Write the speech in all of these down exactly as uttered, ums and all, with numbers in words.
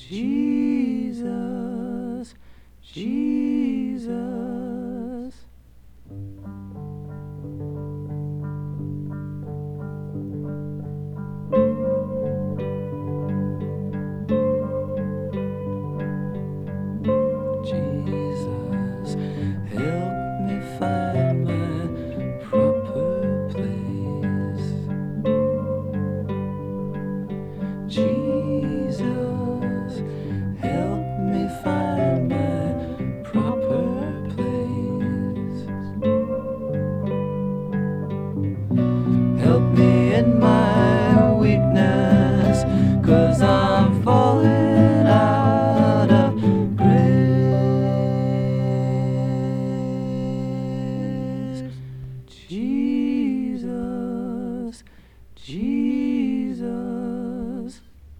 Jesus, Jesus. Jesus, help me find my proper place. Jesus, help me find my proper place. Help me in my weakness, 'cause I'm falling out of grace. Jesus, Jesus.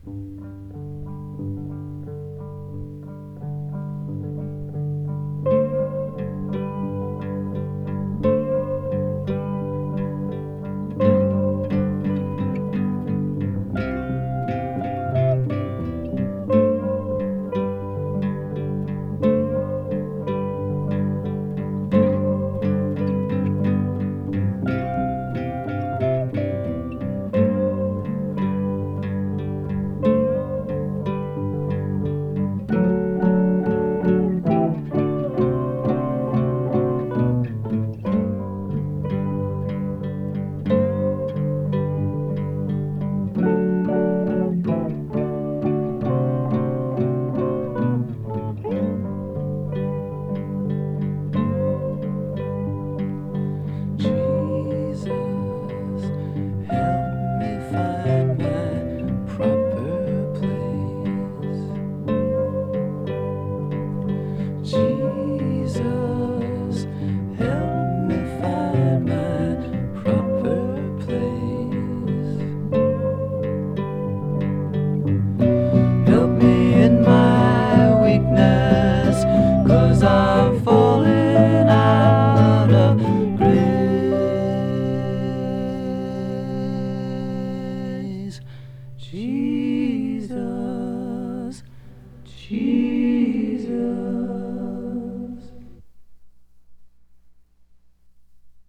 Jesus, help me find my proper place. Jesus, help me find my proper place. Help me in my weakness, 'cause I'm falling out of grace. Jesus, Jesus.